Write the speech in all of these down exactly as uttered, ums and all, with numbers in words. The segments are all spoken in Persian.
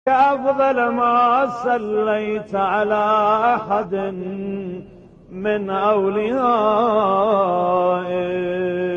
أفضل ما صليت على أحد من أوليائك.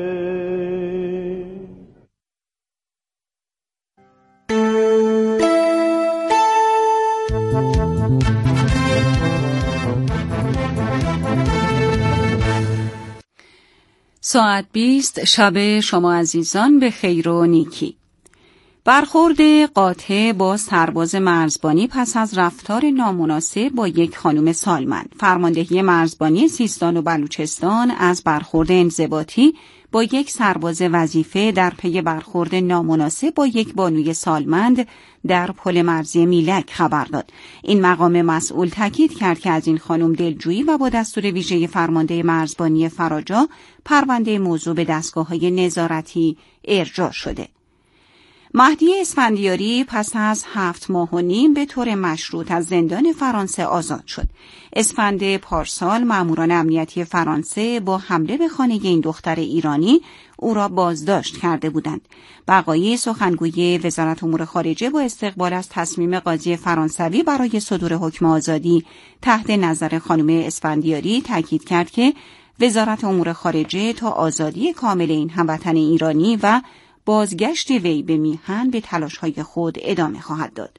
ساعت بیست شب شما عزیزان به خیر و نیکی. برخورد قاطع با سرباز مرزبانی پس از رفتار نامناسب با یک خانم سالمند. فرماندهی مرزبانی سیستان و بلوچستان از برخورد انضباطی با یک سرباز وظیفه در پی برخورد نامناسب با یک بانوی سالمند در پل مرزی میلک خبر داد. این مقام مسئول تاکید کرد که از این خانم دلجویی و با دستور ویژه فرمانده مرزبانی فراجا پرونده موضوع به دستگاه‌های نظارتی ارجاع شده. مهدی اسفندیاری پس از هفت ماه و نیم به طور مشروط از زندان فرانسه آزاد شد. اسفند پارسال ماموران امنیتی فرانسه با حمله به خانه این دختر ایرانی او را بازداشت کرده بودند. بقایی سخنگوی وزارت امور خارجه با استقبال از تصمیم قاضی فرانسوی برای صدور حکم آزادی تحت نظر خانم اسفندیاری تاکید کرد که وزارت امور خارجه تا آزادی کامل این هموطن ایرانی و بازگشت وی به میهن به تلاش‌های خود ادامه خواهد داد.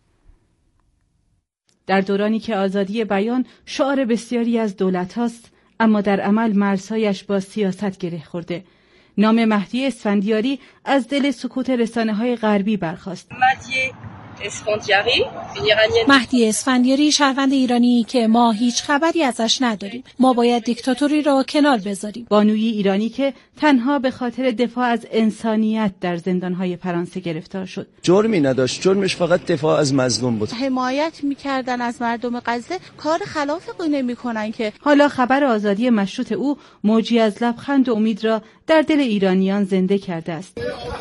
در دورانی که آزادی بیان شعار بسیاری از دولت‌هاست، اما در عمل مرزهایش با سیاست گره خورده. نام مهدی اسفندیاری از دل سکوت رسانه‌های غربی برخاست. مهدی اسفندیاری شهروند ایرانی که ما هیچ خبری ازش نداریم. ما باید دیکتاتوری را کنار بذاریم. بانوی ایرانی که تنها به خاطر دفاع از انسانیت در زندان‌های فرانسه گرفتار شد. جرمی نداشت، جرمش فقط دفاع از مظلوم بود. حمایت می‌کردن از مردم غزه، کار خلاف قانون می‌کنن که. حالا خبر آزادی مشروط او موجی از لبخند و امید را در دل ایرانیان زنده کرده است.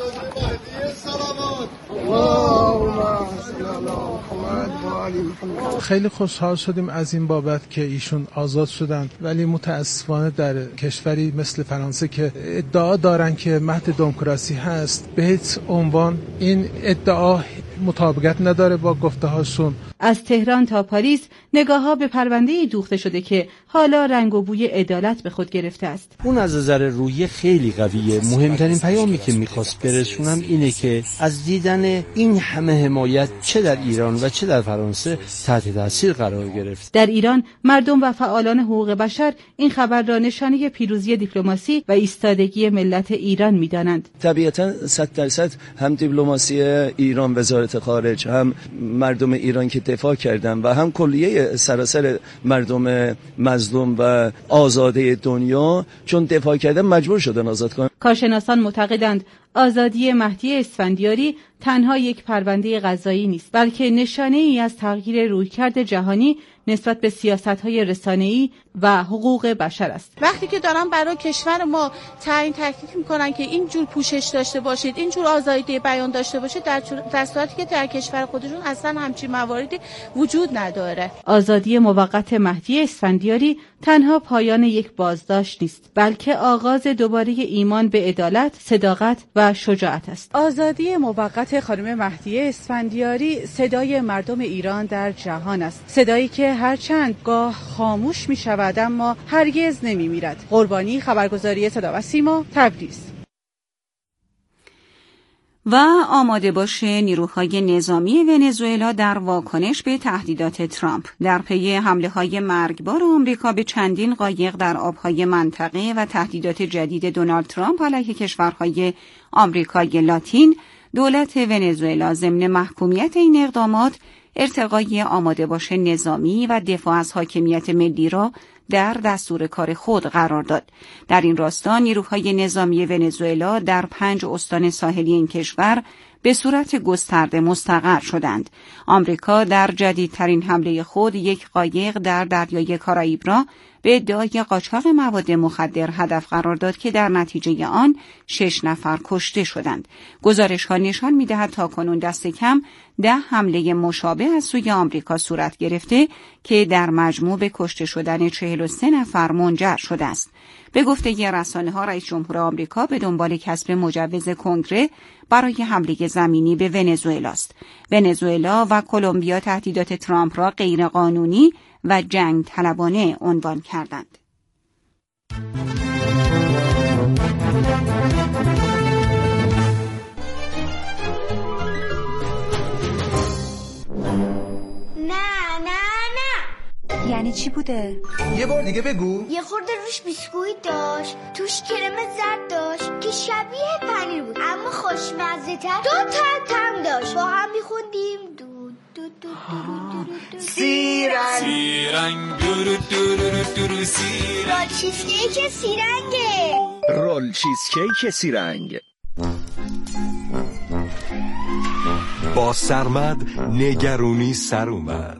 خیلی خوشحال شدیم از این بابت که ایشون آزاد شدند، ولی متاسفانه در کشوری مثل فرانسه که ادعا دارن که مهد دموکراسی هست، به هیچ عنوان این ادعا مطابقت نداره با گفته هاشون. از تهران تا پاریس نگاه‌ها به پرونده دوخته شده که حالا رنگ و بوی عدالت به خود گرفته است. اون از نظر روحی خیلی قویه. مهمترین پیامی که می‌خواست برسونم اینه که از دیدن این همه حمایت چه در ایران و چه در فرانسه تحت تاثیر قرار گرفت. در ایران مردم و فعالان حقوق بشر این خبر را نشانه پیروزی دیپلماسی و ایستادگی ملت ایران می‌دانند. طبیعتاً صد درصد هم دیپلماسی ایران، وزارت خارج، هم مردم ایران که دفاع کردن و هم کلیه سراسر مردم مظلوم و آزاده دنیا چون دفاع کردن مجبور شدن آزاد کنن. کارشناسان معتقدند آزادی مهدی اسفندیاری تنها یک پرونده قضایی نیست، بلکه نشانه ای از تغییر رویکرد جهانی نسبت به سیاست‌های رسانه‌ای و حقوق بشر است. وقتی که دارن برای کشور ما تعیین تکلیف می‌کنن که این جور پوشش داشته باشید، این جور آزادی بیان داشته باشید، در, در صورتی که در کشور خودشون اصلا همچین مواردی وجود نداره. آزادی موقت مهدی اسفندیاری تنها پایان یک بازداشت نیست، بلکه آغاز دوباره ایمان به عدالت، صداقت و شجاعت است. آزادی موقت خانم مهدی اسفندیاری صدای مردم ایران در جهان است، صدایی که هرچند گاه خاموش می شود اما هرگز نمی میرد. قربانی، خبرگزاری صدا و سیما، تبریز. و آماده باش نیروهای نظامی ونزوئلا در واکنش به تهدیدات ترامپ. در پی حمله‌های مرگبار آمریکا به چندین قایق در آبهای منطقه و تهدیدات جدید دونالد ترامپ علیه کشورهای آمریکای لاتین، دولت ونزوئلا ضمن محکومیت این اقدامات ارتقای آماده باش نظامی و دفاع از حاکمیت ملی را در دستور کار خود قرار داد. در این راستا نیروهای نظامی ونزوئلا در پنج استان ساحلی این کشور به صورت گسترده مستقر شدند. آمریکا در جدیدترین حمله خود یک قایق در دریای کارائیب را به ادعای قاچاق مواد مخدر هدف قرار داد که در نتیجه آن شش نفر کشته شدند. گزارش‌ها نشان می‌دهد تاکنون دست کم ده حمله مشابه از سوی آمریکا صورت گرفته که در مجموع به کشته شدن چهل و سه نفر منجر شده است. به گفته رسانه‌ها، رئیس جمهور آمریکا به دنبال کسب مجوز کنگره برای حمله زمینی به ونزوئلا است. ونزوئلا و کلمبیا تهدیدات ترامپ را غیرقانونی و جنگ طلبانه عنوان کردند. نه نه نه. یعنی چی بوده؟ یه بار دیگه بگو. یه خورده روش بیسکویت داشت، توش کرم زرد داشت که شبیه پنیر بود اما خوشمزه تر، دو تا تم داشت. با هم میخوندیم دو دو دو دو سیرنگ سیرنگ دورو دورو دورو سیرنگ. رول چیزکیک سیرنگه. رول چیزکیک سیرنگ. با سرمد نگرونی سر اومد.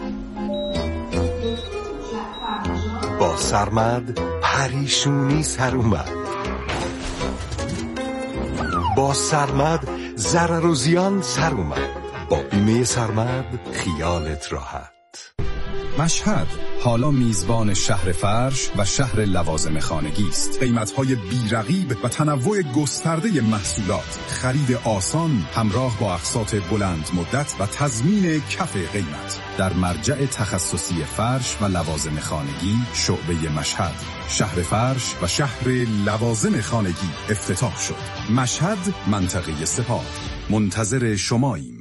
با سرمد پریشونی سر اومد. با سرمد ضرر و زیان سر اومد. با بیمه سرمد خیالت راحت. مشهد حالا میزبان شهر فرش و شهر لوازم خانگی است. قیمت‌های بی‌رقیب و تنوع گسترده محصولات، خرید آسان همراه با اقساط بلند مدت و تضمین کف قیمت در مرجع تخصصی فرش و لوازم خانگی شعبه مشهد. شهر فرش و شهر لوازم خانگی افتتاح شد. مشهد، منطقه سپاه. منتظر شماییم.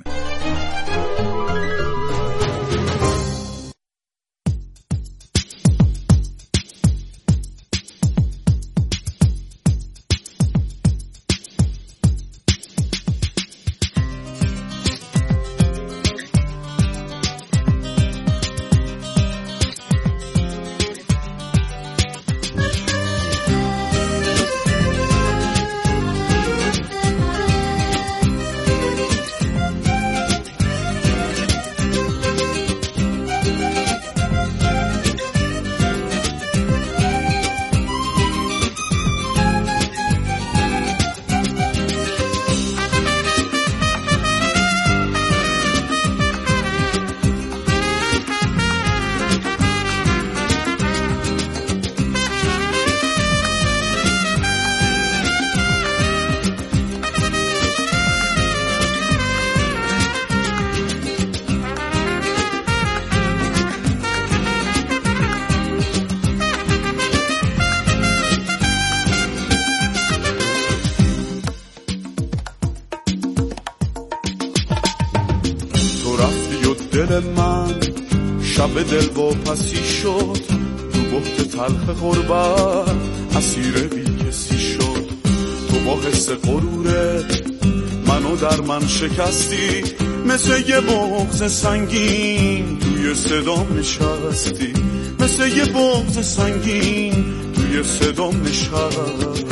دل من شب دل با پسی شد، تو بحت تلخ غربت اسیر بی کسی شد. تو با حس غرورت منو در من شکستی، مثل یه بغض سنگین توی صدام نشستی، مثل یه بغض سنگین توی صدام نشستی.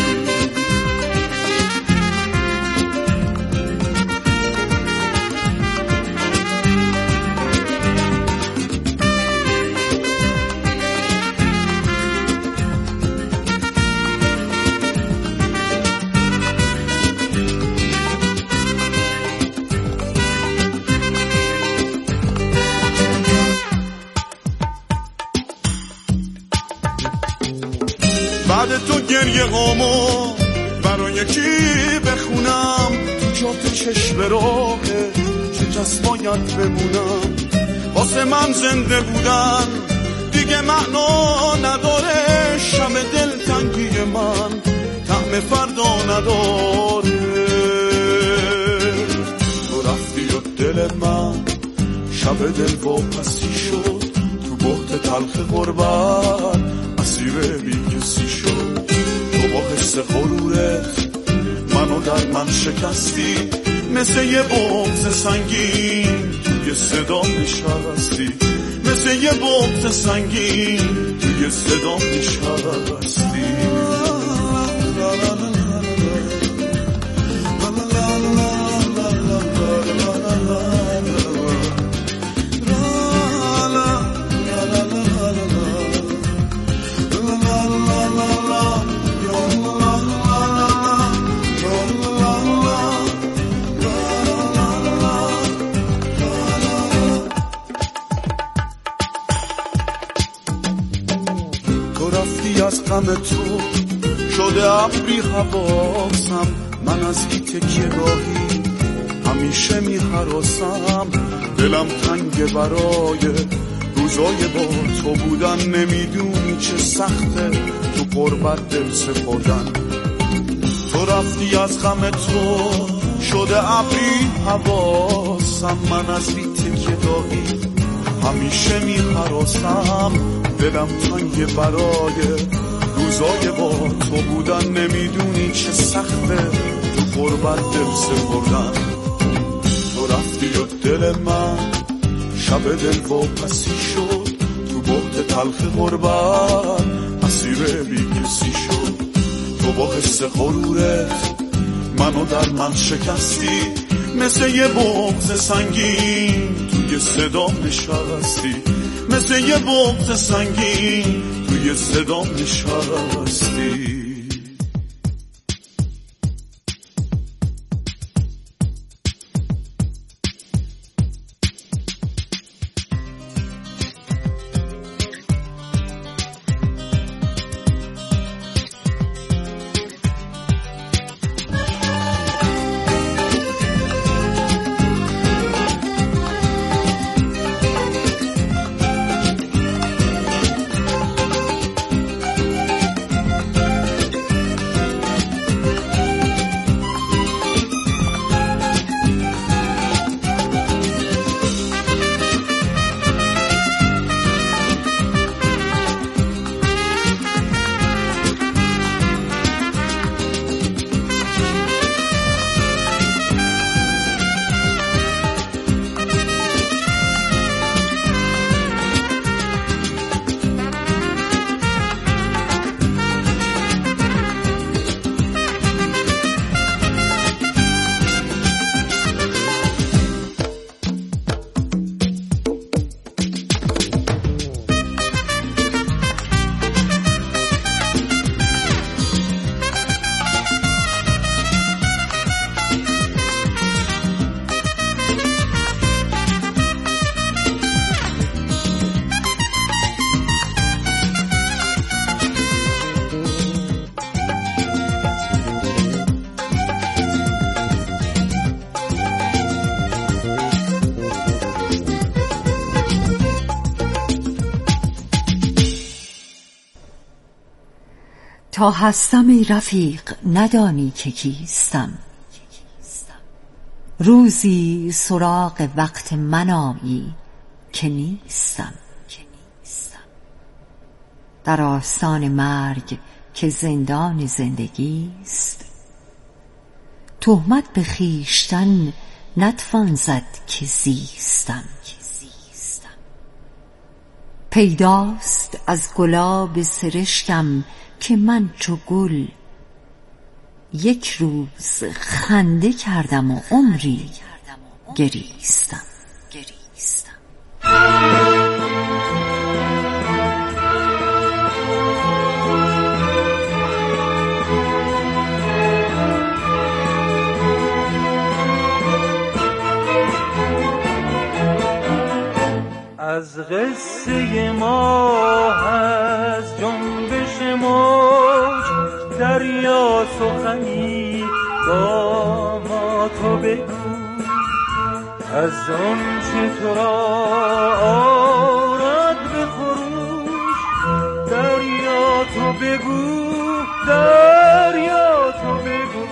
بعد تو گریه هامو برای کی بخونم، تو جات چشم راهه چه کس باید بمونم. واسه من زنده بودن دیگه معنا نداره، شم دلتنگی من طعم فردا نداره. تو رفتی و دل من شب دل واپسی شد، تو بحت تلخ غربت اسیر بی کسی شد. تو با حس غرورت منو در من شکستی، مثل یه بغض سنگین توی صدام نشستی، مثل یه بغض سنگین توی صدام نشستی. غم تو شده ابری حواسم، من از این تکیه گاهی همیشه می‌هراسم، دلم تنگ برای روزای با تو بودن، نمیدونی چه سخته تو قربت دل سپردن. تو رفتی از غم تو شده ابری حواسم، من از این تکیه گاهی همیشه می‌هراسم، دلم تنگ برای روزای با تو بودن، نمیدونی چه سخته تو قربت دل سپردن. تو رفتی و دل من شب دل واپسی شد، تو بحت تلخ غربت اسیر بی کسی شد. تو با حس غرورت منو در من شکستی، مثل یه بغض سنگین توی صدام نشستی، مثل یه بغض سنگین توی صدام نشستی. تا هستم ای رفیق ندانی که کیستم، روزی سراغ وقت من آیی که نیستم. در آستان مرگ که زندان زندگیست، تهمت به خویشتن نتوان زد که زیستم. پیداست از گلاب سرشکم که من چو گل یک روز خنده کردم و عمری گریستم. از قصه ما از جنبش موج دریا سخنی با ما تو بگو، از آن چه تو را آرد به خروش دریا تو بگو، دریا تو بگو.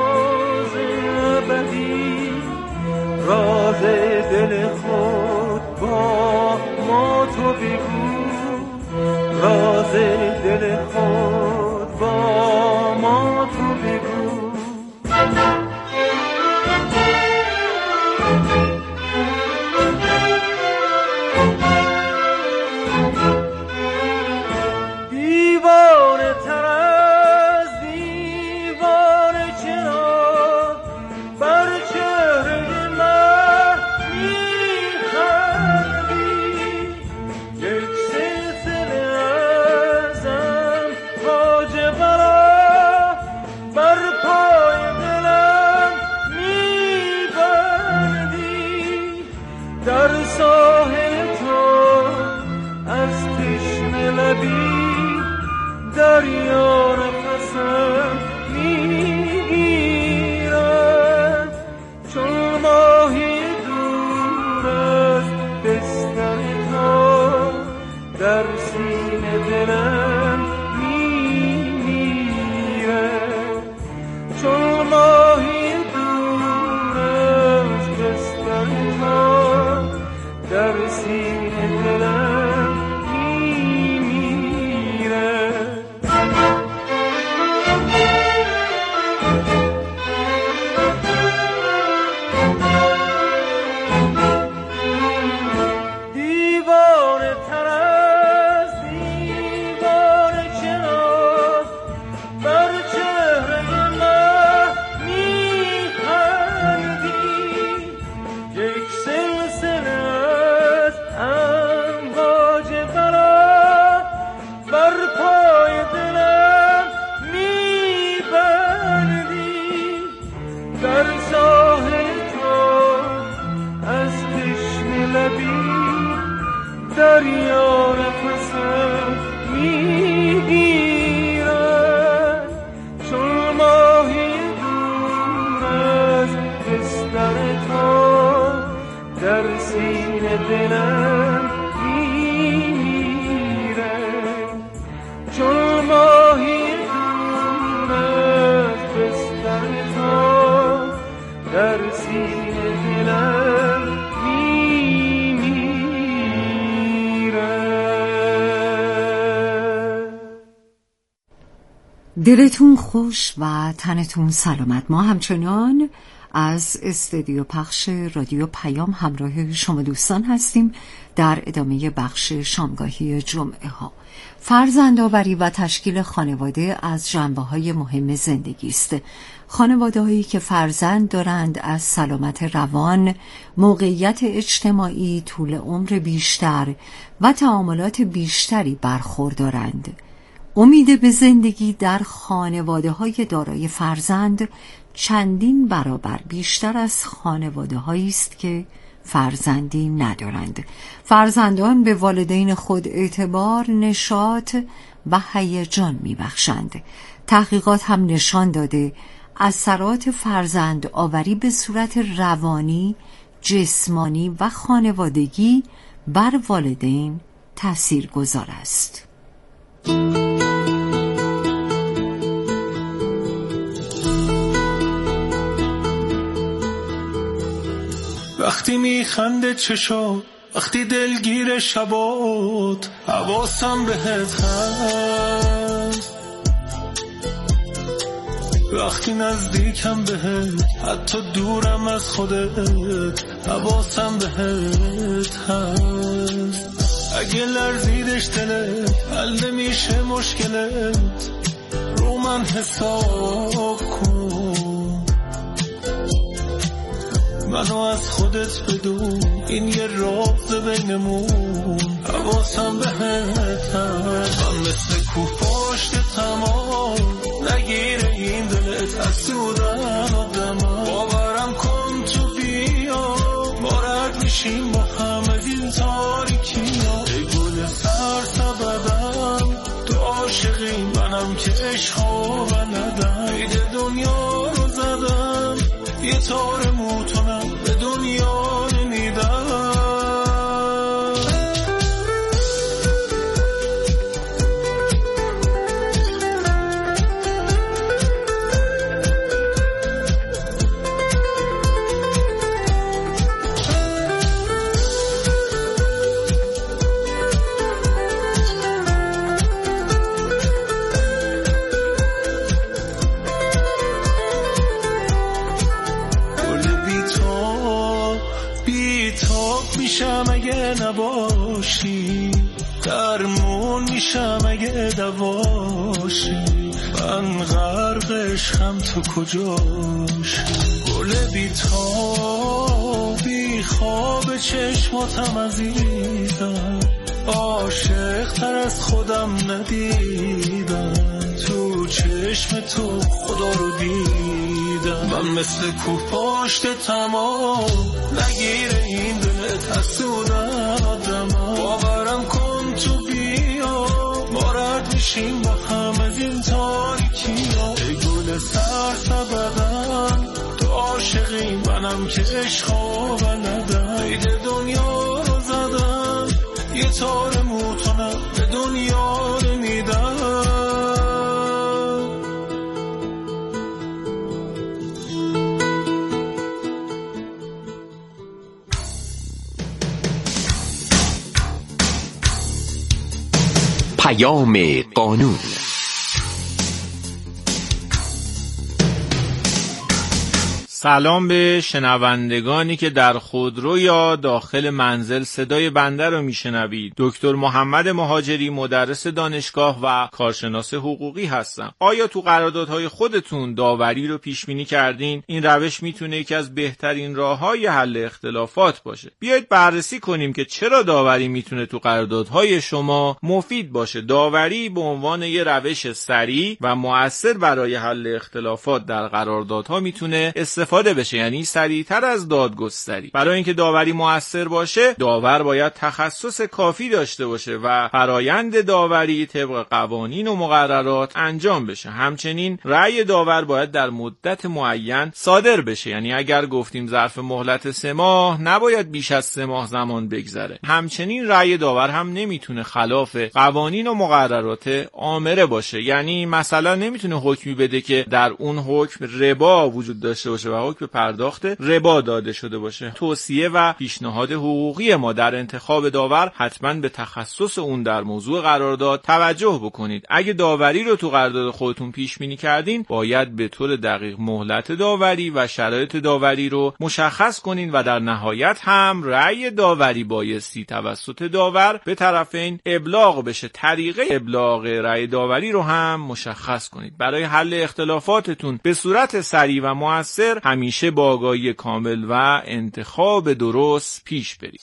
راز دل خود دلتون خوش و تنتون سلامت. ما همچنان از استودیو پخش رادیو پیام همراه شما دوستان هستیم در ادامه بخش شامگاهی جمعه ها. فرزندآوری و تشکیل خانواده از جنبه‌های مهم زندگی است. خانواده‌هایی که فرزند دارند از سلامت روان، موقعیت اجتماعی، طول عمر بیشتر و تعاملات بیشتری برخوردارند. امید به زندگی در خانواده‌های دارای فرزند چندین برابر بیشتر از خانواده‌هایی است که فرزندی ندارند. فرزندان به والدین خود اعتبار، نشاط و هیجان می‌بخشند. تحقیقات هم نشان داده اثرات فرزند آوری به صورت روانی، جسمانی و خانوادگی بر والدین تاثیرگذار است. وقتی میخنده چشات، وقتی دلگیر شبات، حواسم بهت هست. وقتی نزدیکم بهت، حتی دورم از خودت، حواسم بهت هست. اگه لرزیدش دلت، حل نمیشه مشکلت، رو من حساب کن. منو از خودت بدون، این یه راز بینمون، حواسم بهت هست. من مثل کوه پشت تمام، نگیره این دلت از سودن آدم. باورم کن تو بیا، ما رد میشیم با هم از این تاریکی ها. ای گل سر سببم، تو عاشقی منم که عشقا بلدم. عید دنیا رو زدم، یه تار موتونم به دنیا نمیدم. میشم اگه نباشی، درمون میشم اگه دواشی. من غرق عشقم، تو کجاشی؟ گل بی تا بی خواب چشماتم عزیزم، عاشق تر از خودم ندیدم. تو چشم تو خدا رو دیدم. من مثل کوه پشت تمام، نگیره این دلت از سودن آدم. باورم کن تو بیا، ما رد میشیم با هم از این تاریکی ها. ای گل سر سببم، تو عاشقی منم که عشقا بلدم. عید دنیا رو زدم، یه تار موتونم به دنیا نمیدم. پیام قانون. سلام به شنوندگانی که در خودرو یا داخل منزل صدای بنده رو میشنوید. دکتر محمد مهاجری، مدرس دانشگاه و کارشناس حقوقی هستم. آیا تو قراردادهای خودتون داوری رو پیش بینی کردین؟ این روش میتونه یکی از بهترین راههای حل اختلافات باشه. بیایید بررسی کنیم که چرا داوری میتونه تو قراردادهای شما مفید باشه. داوری به عنوان یه روش سریع و مؤثر برای حل اختلافات در قراردادها میتونه استفاده بشه، یعنی سریعتر از دادگستری. برای اینکه داوری مؤثر باشه، داور باید تخصص کافی داشته باشه و فرایند داوری طبق قوانین و مقررات انجام بشه. همچنین رأی داور باید در مدت معین صادر بشه، یعنی اگر گفتیم ظرف مهلت سه ماه، نباید بیش از سه ماه زمان بگذره. همچنین رأی داور هم نمیتونه خلاف قوانین و مقررات آمره باشه، یعنی مثلا نمیتونه حکمی بده که در اون حکم ربا وجود داشته باشه و حکم به پرداخت ربا داده شده باشه. توصیه و پیشنهاد حقوقی ما در انتخاب داور حتما به تخصص اون در موضوع قرارداد توجه بکنید. اگه داوری رو تو قرارداد خودتون پیش بینی کردین، باید به طور دقیق مهلت داوری و شرایط داوری رو مشخص کنین و در نهایت هم رأی داوری بایستی توسط داور به طرفین ابلاغ بشه. طریقه ابلاغ رأی داوری رو هم مشخص کنید. برای حل اختلافاتتون به صورت سریع و مؤثر همیشه با آگاهی کامل و انتخاب درست پیش برید.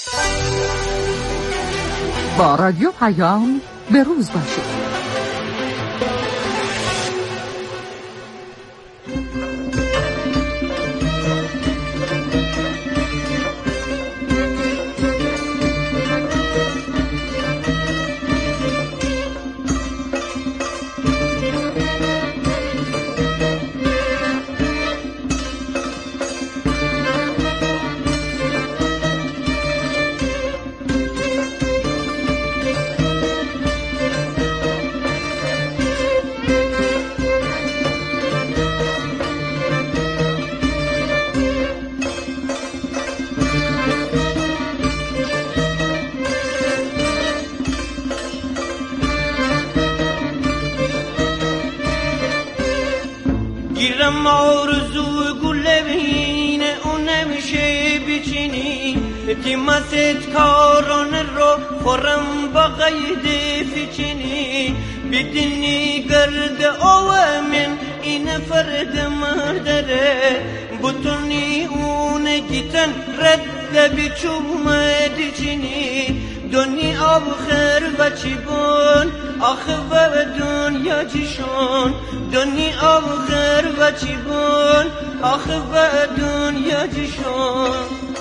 با رادیو پیام به روز باشید. گیرم آرزو گله بینه اون نمیشه بچینی تیمست کاران رو خورم با قید فچینی بدینی گرد آوامن این فرد مردره بطنی اون گیتن رد بچوم دیچینی دنی آب خیر و چی بون آخه و دنیا جیشون دنی آب خیر و چی بون آخه و دنیا جیشون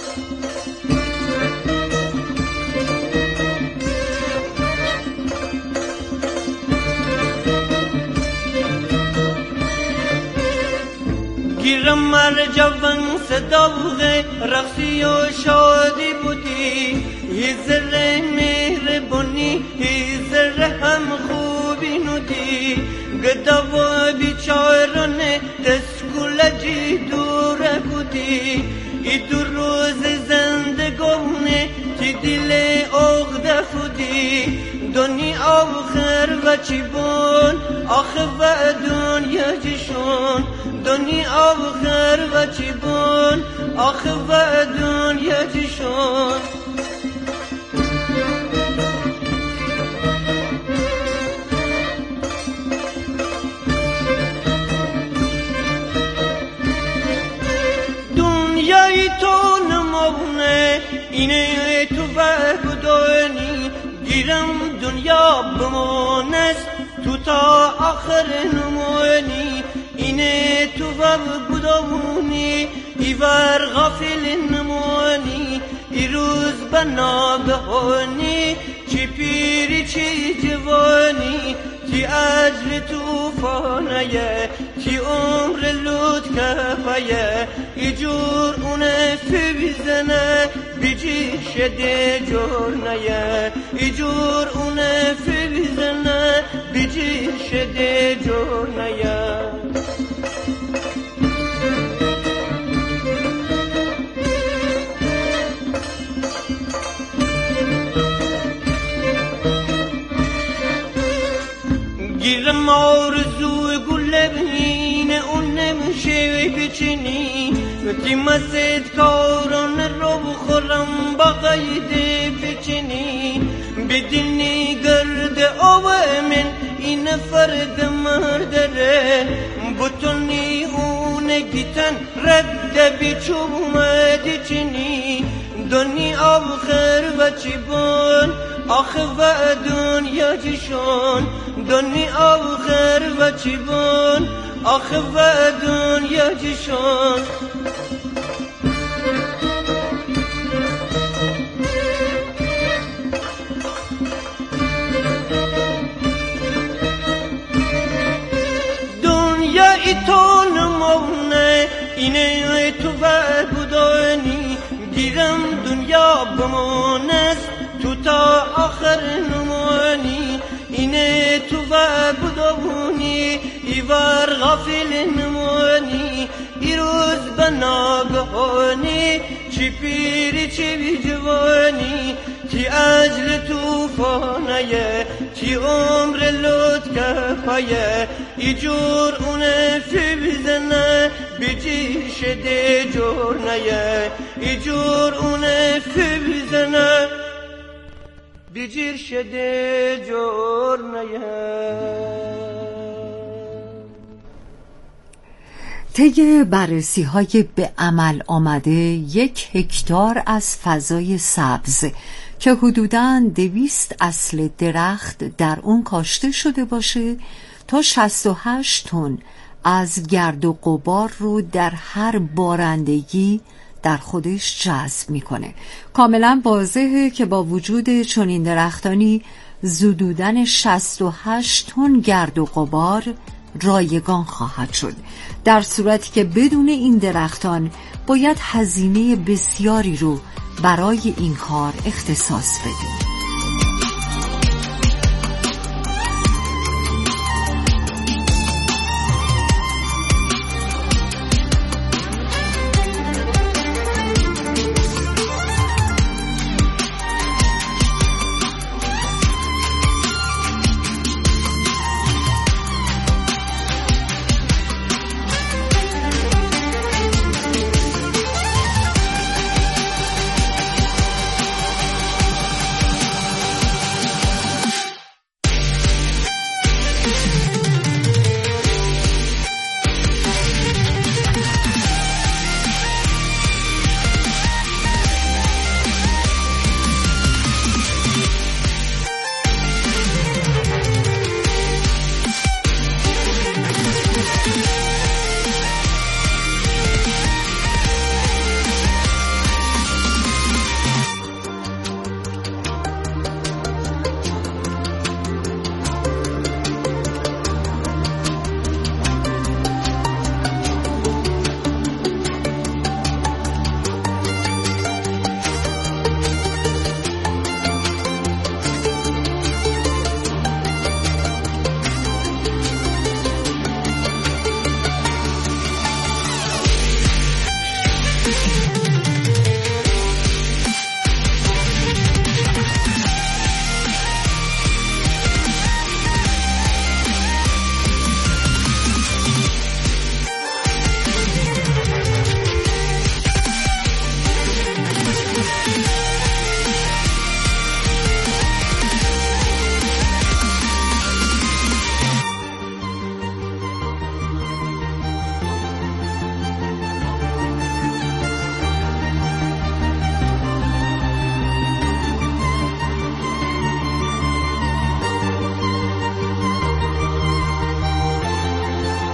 گیرم مر جوان صداوغه رقصی و شادی بودی هیزر مهربانی هیزر هم خوبی نودی گدا و بیچارانه دسکولجی دوره بودی ای دو روز زندگونه تی دل اغده فودی دنی آخر و چی بون آخه و دنیا جیشون دنی آخر و چی بون آخه و دنیا جیشون دنیای تو نمونه اینه تو و بدونی گیرم دنیا بمونست تو تا آخر نمونی اینه تو و بدونی ایور غافل نمونی ای روز بنا بهونی چی پیری چی جوانی چی عجل توفانه چی عمر لود کفایه ای جور اونه فی بیزنه بیجی شده جور نیه ای جور اونه فی بیزنه بیجی شده جور نیه گیرم آرزو گله بینه اون نمیشه بچینی تیمست کاران رو بخورم با قید بچینی بدینی گرد آوامن این فرد مردره بطنی اون گیتن رد بیچوم دیچینی دنی آخر و چی بون آخه و دنیا جیشون دنی آخر و چی بون آخه و دنیا جیشون دنیا ای تو نمونه اینه تو و بدونی گیرم دنیا بمونست تو تا آخر نمونی اینه تو و بدونی ای بر غافل نمانی ایروز به ناگهانی چی پیری چی جوانی تی اجل توفانه تی عمر لط کفایه ای جور اونه فی بزنه بجی شده جور نیه ای جور اونه فی بزنه بجیر شده جور نیه. طی بررسی های به عمل آمده یک هکتار از فضای سبز که حدوداً دویست اصل درخت در اون کاشته شده باشه تا شصت و هشت تن از گرد و غبار رو در هر بارندگی در خودش جذب میکنه. کاملا واضحه که با وجود چنین درختانی زدودن شصت و هشت تن گرد و غبار رایگان خواهد شد، در صورتی که بدون این درختان باید هزینه بسیاری رو برای این کار اختصاص بدیم.